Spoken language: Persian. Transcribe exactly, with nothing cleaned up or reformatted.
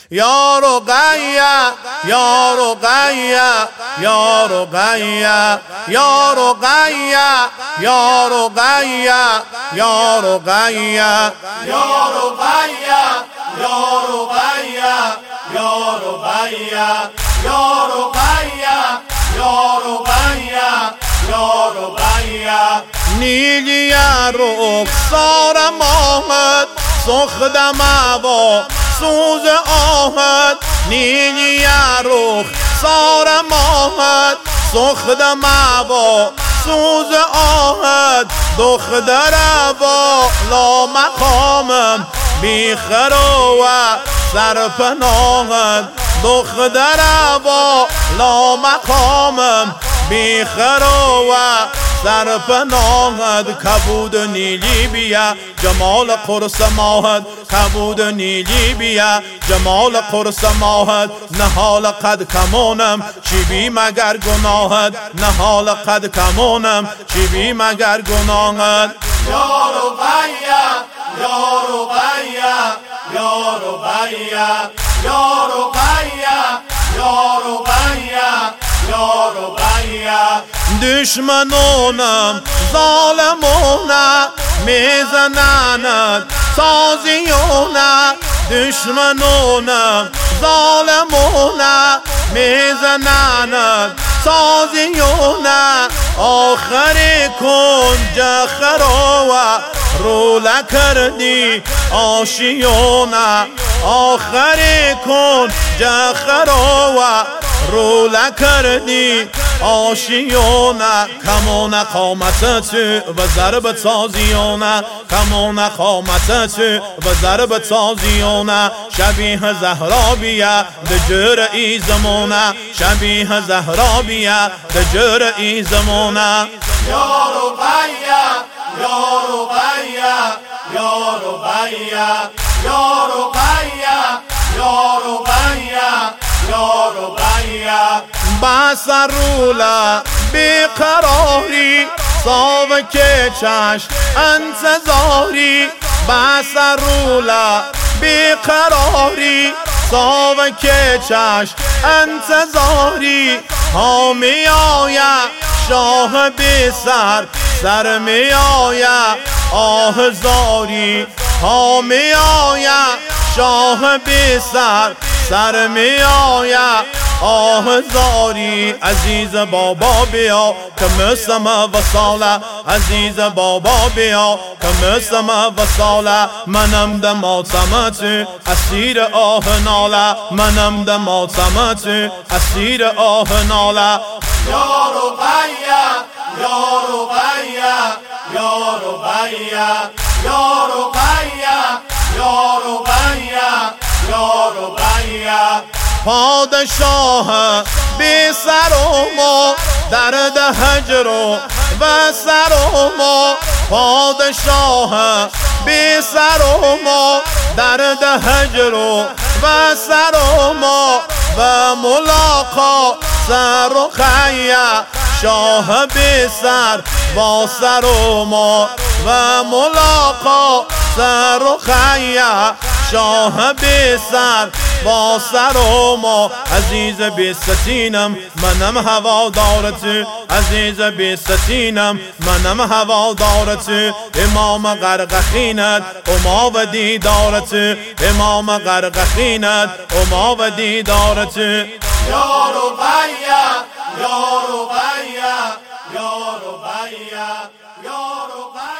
یا رقیه یا رقیه یا رقیه یا رقیه یا رقیه یا رقیه یا رقیه یا رقیه یا رقیه یا رقیه یا رقیه یا رقیه نیلی رخسار ماهت سخت موا سوز آهد نیلی رخسار ماهت سخت موا سوز آهد دختر والا مقامم بیخر و سرپناهت دختر والا مقامم بیخر و سرپناهت کبود نیلی بیا جمال قرص ماهت کبود نیلی بیا جمال قرص ماهت نهال قد کمونم چی بی مگر گناهت نهال قد کمونم چی بی مگر گناهت یا رقیه یا رقیه یا رقیه یا رقیه یا رقیه یا رقیه دشمنونم ظالمونه میزنند سازیونه دشمنونم ظالمونه میزنند سازیونه آخری کنج خراوه روله کردی آشیونه آخری کنج خراوه روله کردی آشیونه کمون قامت تو و ضرب تازیونه کمون قامت تو و ضرب تازیونه شبیه زهرا بیا دجر ای زمونه شبیه زهرا بیا دجر ای زمونه یا رقیه یا رقیه یا رقیه یا رقیه یا رقیه یا رقیه بسرولا بیقراری صاوک چشم انتظاری بسرولا بیقراری صاوک چشم انتظاری ها می آید شاه بی سر سر می آید آه زاری ها می آید شاه بی سر سر می آید آه زاری عزیز بابا بیا که مسلم و ساله عزیز بابا بیا که مسلم و ساله منم ده ماتم تو اسیر آه ناله منم ده ماتم تو اسیر آه ناله یا رقیه یا رقیه یا رقیه یا رقیه یا رقیه یا رقیه پادشاه بی سر و ما درد هجر و سر و ما پادشاه بی سر و ما درد هجر و سر و ما و ملاقات سر و خیه شاه بی سر با سر و ما و ملاقات سر و خیه شاه بی سر با سر و ما عزیز بی ستینم منم هوادار تو عزیز بی ستینم منم هوادار تو امام غرقخینت اما و دیدار تو امام غرقخینت اما و دیدار تو یا رقیه یا رقیه یا رقیه یا رقیه